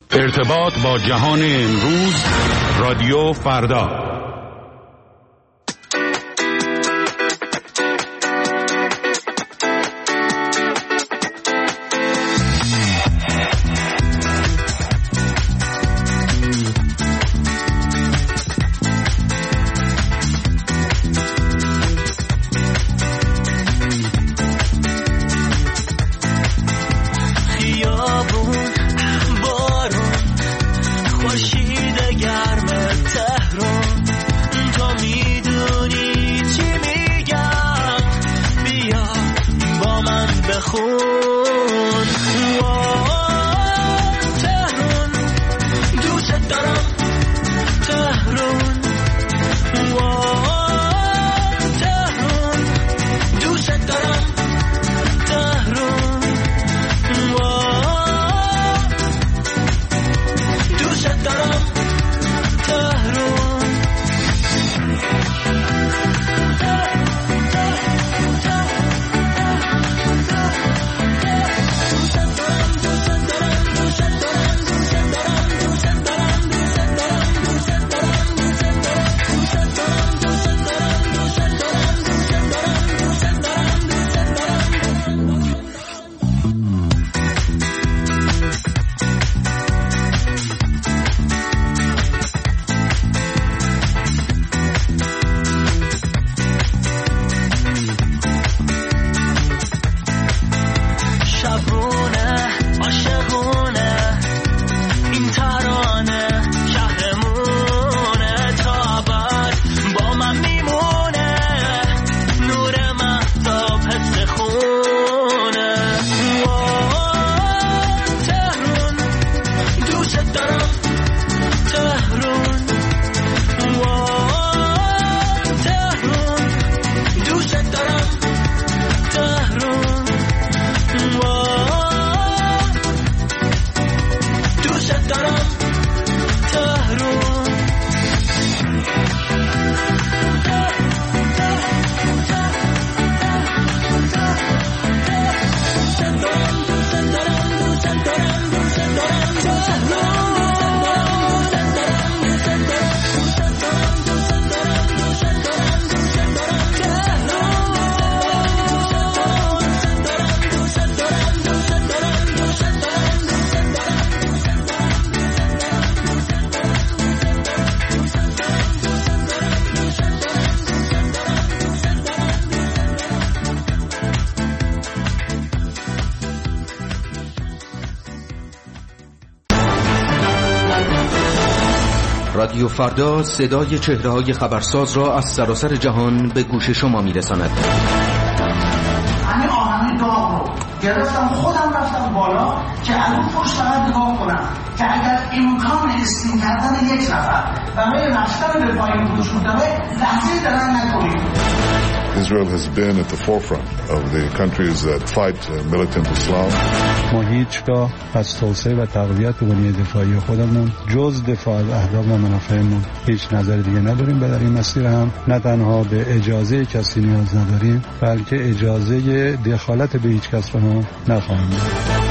ارتباط با جهان امروز، رادیو فردا. رادیو فردا صدای چهره‌های خبرساز را از سراسر جهان به گوش شما می‌رساند. همین آهن داغ رو گرفتم، خودم رفتم بالا که از اون پشت فقط نگاه کنم که اگر امکان اسپین کردن یک نفر برای رفتن به پایین وجود داره لحظه‌ای درنگ نکنید. Israel has been at the forefront of the countries that fight militant Islam. ما هیچگاه از توسعه و تقویت بنیه دفاعی خودمون جز دفاع از اهداف و منافعمون هیچ نظر دیگه نداریم و در این مسیر هم نه تنها به اجازه کسی نیاز نداریم بلکه اجازه دخالت به هیچ کس رو هم نخواهیم داد.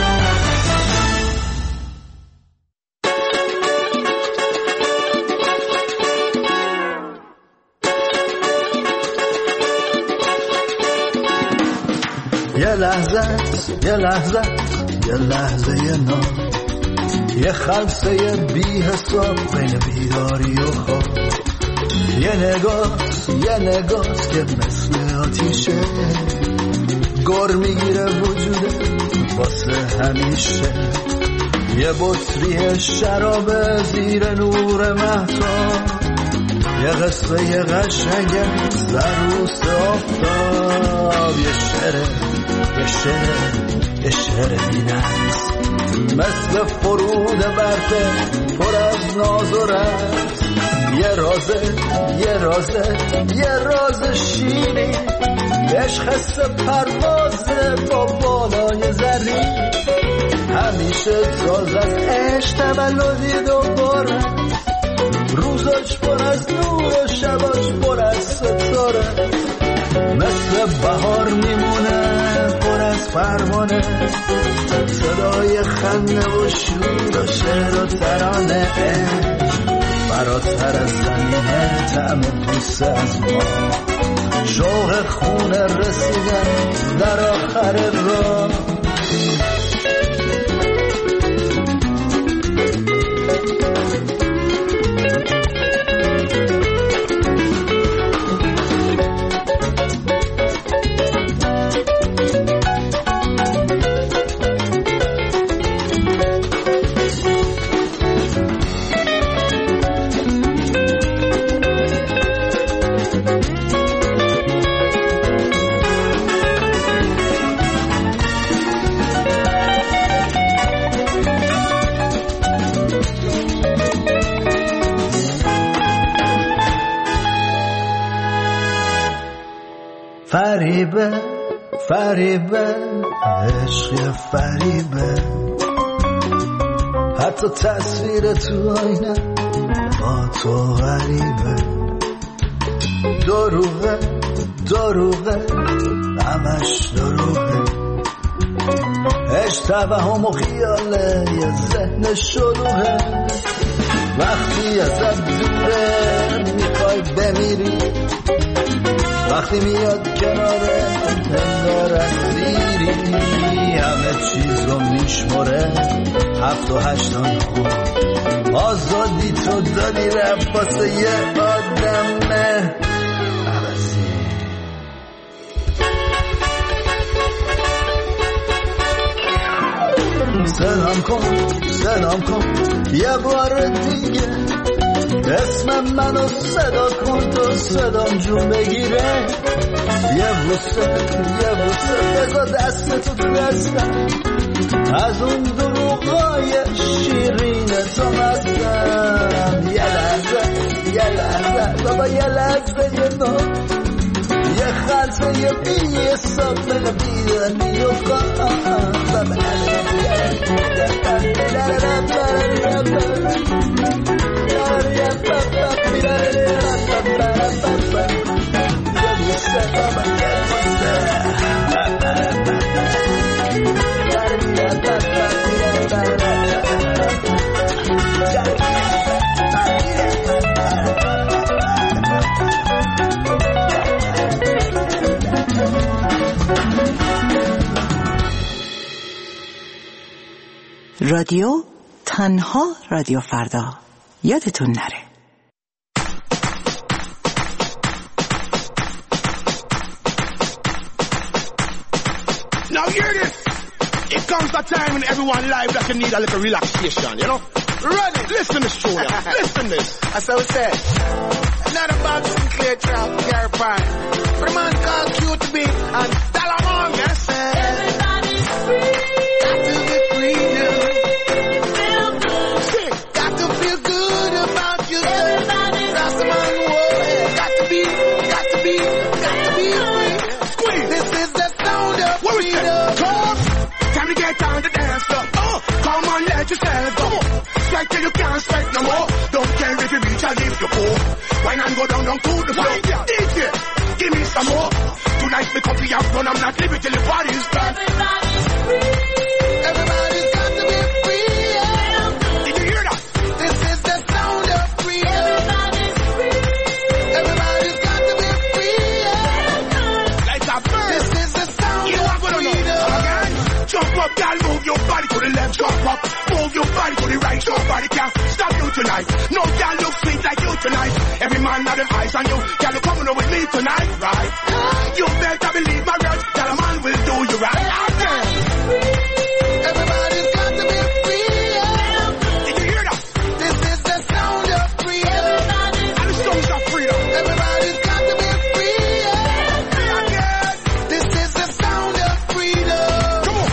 یه لحظه نام، یه خلصه بی حساب بین بیداری و خواب، یه نگاس که مثل آتیشه گر میگیره وجوده واسه همیشه، یه بطری شراب زیر نور مهتاب، یه قصه قشنگ سروس آفتاب، یه شعر بی‌نقص مثل فرود برفه پر از ناز و رقص، یه راز شیرین، عشق حس پروازه با بالای زرین، همیشه ساز از عشق تولدی دوباره، روزاش پر از نور و شباش پر از ستاره، مثل بهار میمونه پر از از پروانه، صدای خنده و شور و شعر و ترانه، فراتر از زمینه طعم بوسه از ما، شوق خونه رسیدن در آخر راه. فریبه فریبه عشق فریبه، حتی تصویر تو آینه با تو غریبه، دروغه دروغه همش دروغه، عشق توهم و خیاله یه ذهن شلوغه، وقتی ازت دوره میخوای بمیری، وقتی میاد کناره انگار اسیری، همه چیز رو میشمره 7 و 8 خون، آزادی تو دادی رفت واسه یه آدم عوضی. سلام کن یه بار دیگه، اسم منو صدا کن تا صدام جون بگیره، یه بوسه بذار دستتو تو دستم، از اون دروغای شیرین تو مستم، یه لحظه بابا یه لحظه یه نام، یه خلطه یه بیه صابن بیانی و قام رادیو تنها رادیو فردا، یادتون نره. Now hear this. It comes a time in everyone's life that you need a little relaxation, you know? Ready? Listen to this show, yeah. Listen to this. That's how it said. Not about Sinclair Trap, Gary Pine. But a man called QTB and Talamon, yes, sir. Everybody's free. Got to be free now. Feel good. Got to feel good about yourself. Everybody's that's free. That's the man who got to be free. Squeeze. This is the sound of freedom. Come. Time to get on the dance floor. Come on, let yourself go. Strike till you can't strike no more. Don't care if you reach or leave your poor. Why not go down to the floor? DJ, give me some more. Tonight the coffee have run, I'm not leaving till the party's done. Everybody's free. Everybody's got to be free. Yeah. Did you hear that? This is the sound of freedom. Everybody's free. Everybody's got to be free. Yeah. Like a bird. This is the sound of freedom. Again, jump up, girl, move your body to the left, jump up. Move your body to the right, your body can't stop you tonight. No girl look sweet like you tonight. Every man got them eyes on you. Girl, you coming over with me tonight, right? You better believe my words. Girl, a man will do you right. Everybody's got to be free. Yeah. Did you hear that? This is the sound of freedom. And the sound of freedom. Everybody's got to be free. Yeah. Again. This is the sound of freedom. Come on.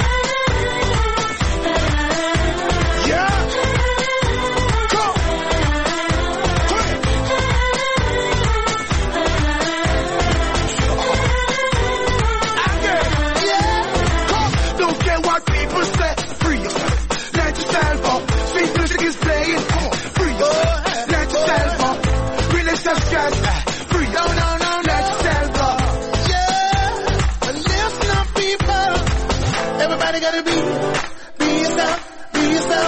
Yeah. Come.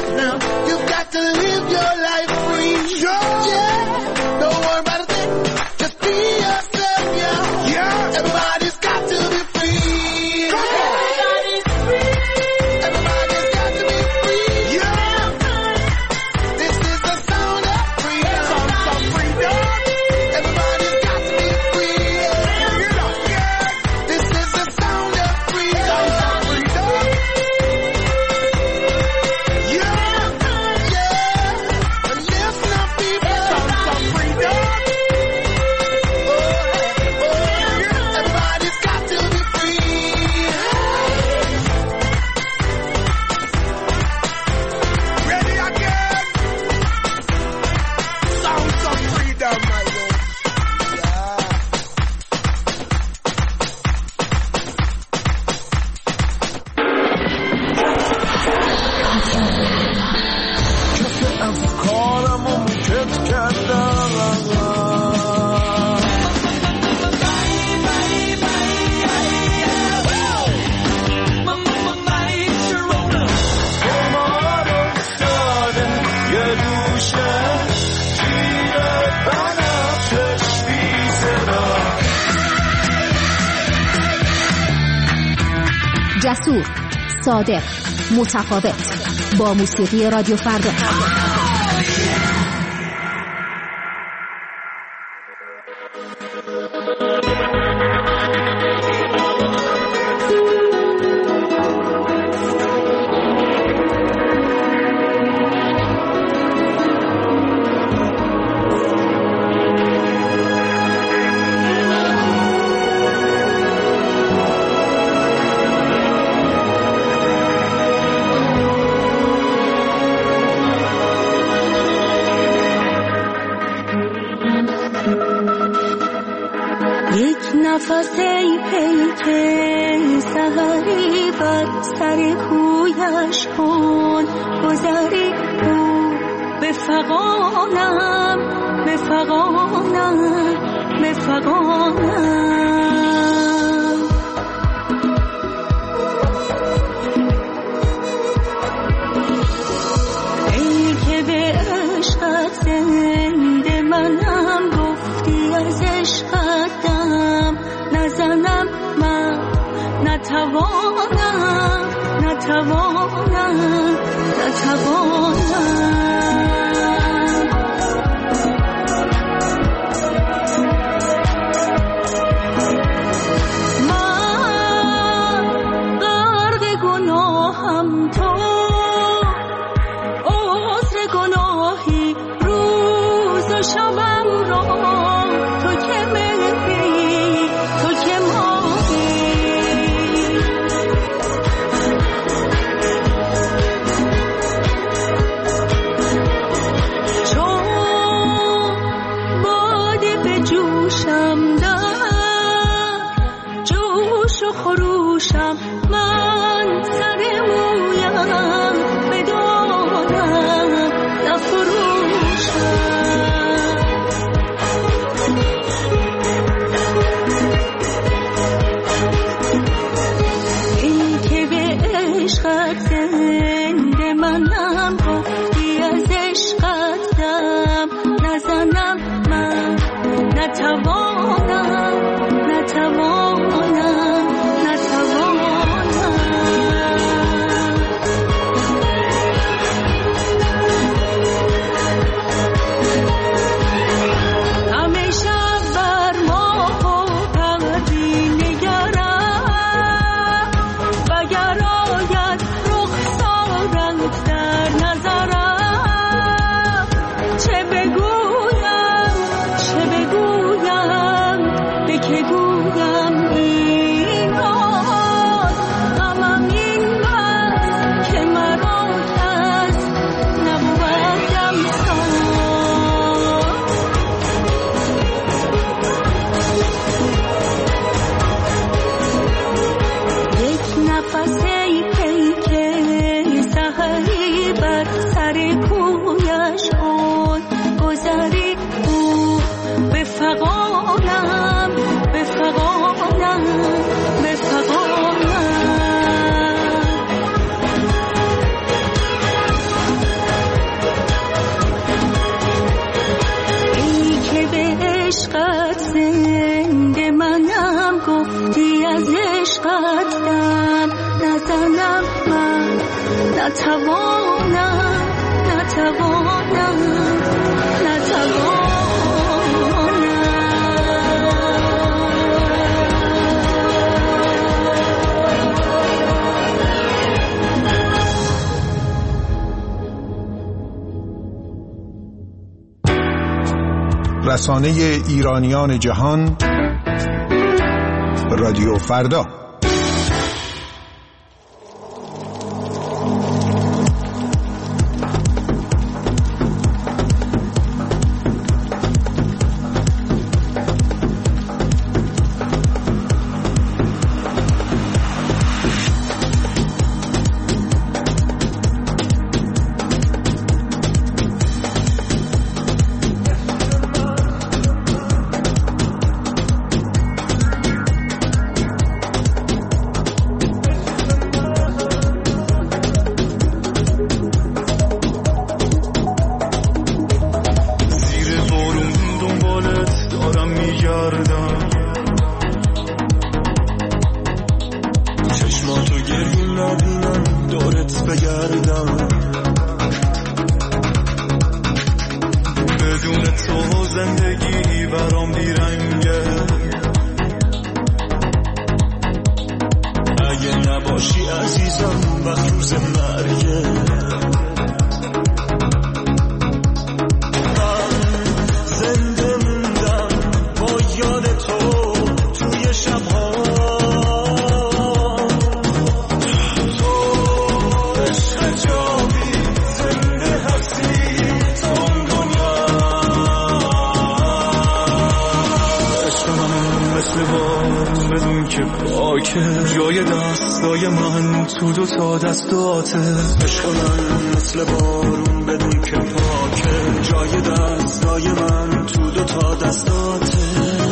now. You got to live your life free. Yeah. Don't worry about a thing. Just be yourself, yeah. Yeah. Everybody's got to be free. Come on. Everybody's free. Everybody's got to be free. Yeah. This is the sound of freedom. Sound of freedom. Everybody's got to be free. Yeah. This is the sound of freedom. Sound of freedom. Yeah. Yeah. And listen up, people. Sound of freedom. Everybody's got to be free. Ready again. Sounds of freedom, my lord. کف افکارمو موکت کردم جسور، صادق، متفاوت، با موسیقی رادیو فردا. نفسی پیک سحری بر سر کویش کن گذری او بفغانم بفغانم بفغانم ای که به عشقت زنده منم گفتی از عشقتم نزنم من نتوانم نتوانم نتوانم من غرق گناهم تو عذر گناهی روز و شبم را تو که مهری تو که ماهی چون باده به جوشم در جوش و خروشم من سر مویم بدانم نفروشم این که به عشقت زنده منم گفتی از عشقتم نزنم من نتوانم نتوانم نتوانم همیشه بر ماه و قمری نگرم وگر آید رخسارت در نظرم چه بگویم به که گویم این راز غمم این بس که مرا کس نبودم ساز یک نفس ای پیک سحری بر سر کویش کن گذری او بفغانم بفغانم بفغانم رسانه ایرانیان جهان، رادیو فردا. جای دستای من تو دو تا دستاته، عشق من مثل بارون بدون که پاکه. جای دستای من تو دو تا دستاته.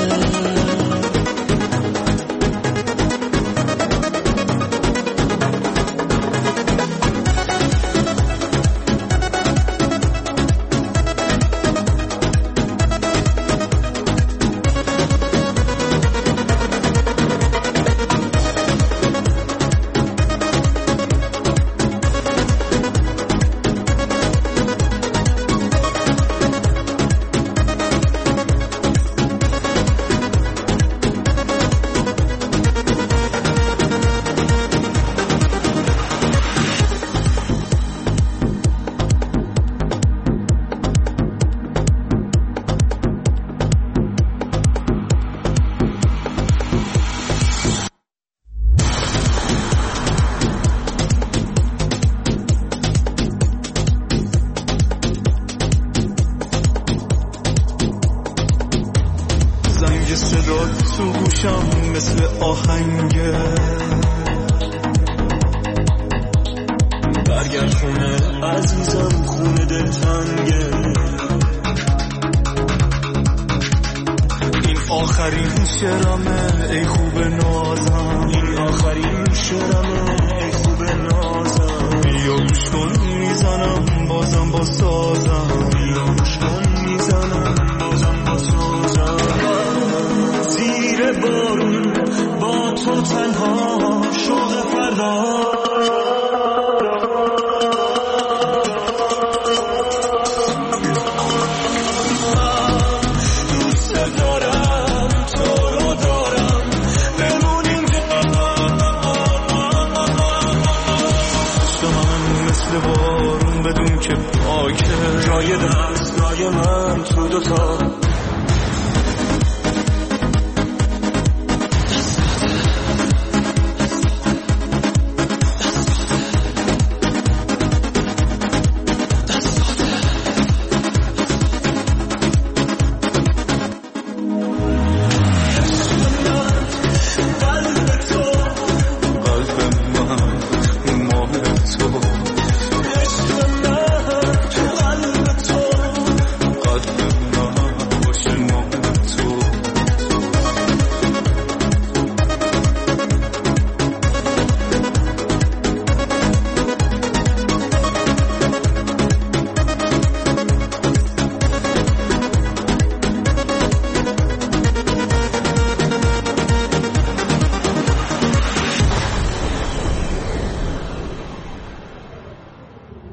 تو گوشم مثل آهنگه، برگرد خونه عزیزم، خونه دلتنگه. این آخرین شعرمه ای خوب نازم، این آخرین شعرمه ای خوب نازم. بیا گوش کن میزنم بازم با سازم، بیا گوش کن میزنم بازم با سازم. زیر بارون با تو تنها شوق فردا، جای دستای من تو دوتا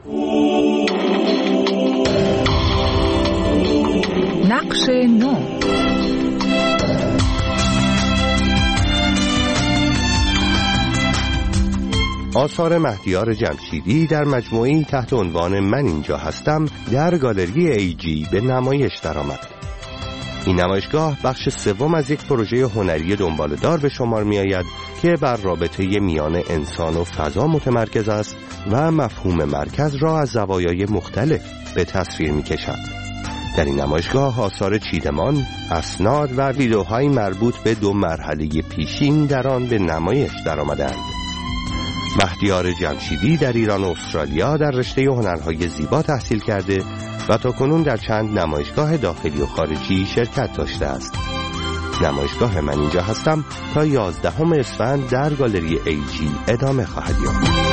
نقش نو. آثار مهدیار جمشیدی در مجموعه‌ای تحت عنوان من اینجا هستم در گالری ایجی به نمایش درآمد. این نمایشگاه بخش سوم از یک پروژه هنری دنباله‌دار به شمار می‌آید که بر رابطه میان انسان و فضا متمرکز است و مفهوم مرکز را از زوایای مختلف به تصویر می‌کشد. در این نمایشگاه آثار چیدمان، اسناد و ویدیوهای مربوط به 2 مرحله پیشین در آن به نمایش درآمدند. مهدیار جمشیدی در ایران و استرالیا در رشته هنرهای زیبا تحصیل کرده و تاکنون در چند نمایشگاه داخلی و خارجی شرکت داشته است. نمایشگاه من اینجا هستم تا 11 اسفند در گالری ایجی ادامه خواهد یافت.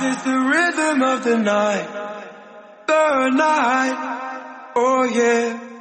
The night, oh yeah.